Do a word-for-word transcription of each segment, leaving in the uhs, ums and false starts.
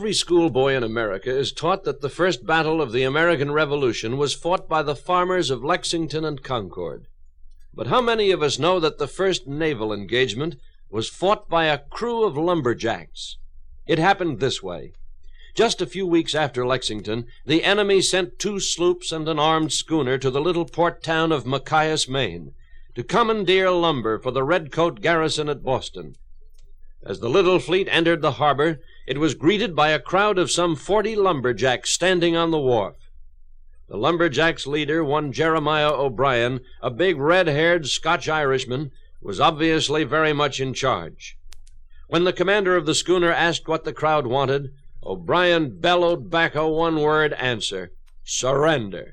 Every schoolboy in America is taught that the first battle of the American Revolution was fought by the farmers of Lexington and Concord. But how many of us know that the first naval engagement was fought by a crew of lumberjacks? It happened this way. Just a few weeks after Lexington, the enemy sent two sloops and an armed schooner to the little port town of Machias, Maine, to commandeer lumber for the redcoat garrison at Boston. As the little fleet entered the harbor, it was greeted by a crowd of some forty lumberjacks standing on the wharf. The lumberjacks' leader, one Jeremiah O'Brien, a big red-haired Scotch-Irishman, was obviously very much in charge. When the commander of the schooner asked what the crowd wanted, O'Brien bellowed back a one-word answer: surrender.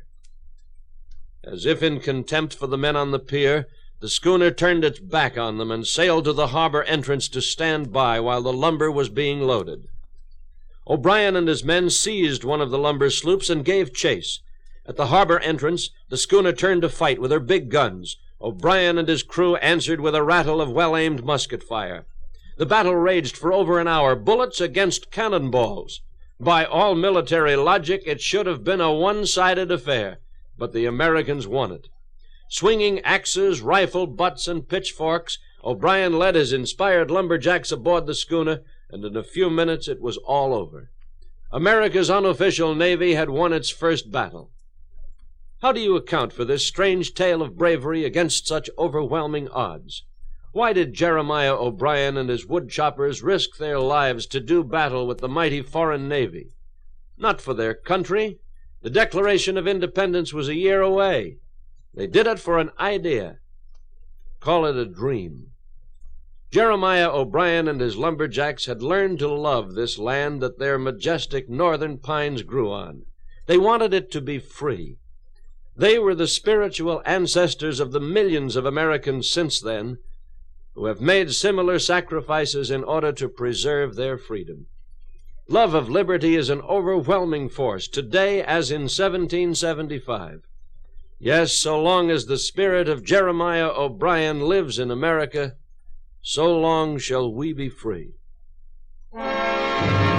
As if in contempt for the men on the pier, the schooner turned its back on them and sailed to the harbor entrance to stand by while the lumber was being loaded. O'Brien and his men seized one of the lumber sloops and gave chase. At the harbor entrance, the schooner turned to fight with her big guns. O'Brien and his crew answered with a rattle of well-aimed musket fire. The battle raged for over an hour, bullets against cannonballs. By all military logic, it should have been a one-sided affair, but the Americans won it. Swinging axes, rifle butts, and pitchforks, O'Brien led his inspired lumberjacks aboard the schooner, and in a few minutes it was all over. America's unofficial navy had won its first battle. How do you account for this strange tale of bravery against such overwhelming odds? Why did Jeremiah O'Brien and his woodchoppers risk their lives to do battle with the mighty foreign navy? Not for their country. The Declaration of Independence was a year away. They did it for an idea. Call it a dream. Jeremiah O'Brien and his lumberjacks had learned to love this land that their majestic northern pines grew on. They wanted it to be free. They were the spiritual ancestors of the millions of Americans since then who have made similar sacrifices in order to preserve their freedom. Love of liberty is an overwhelming force, today as in seventeen seventy-five. Yes, so long as the spirit of Jeremiah O'Brien lives in America, so long shall we be free.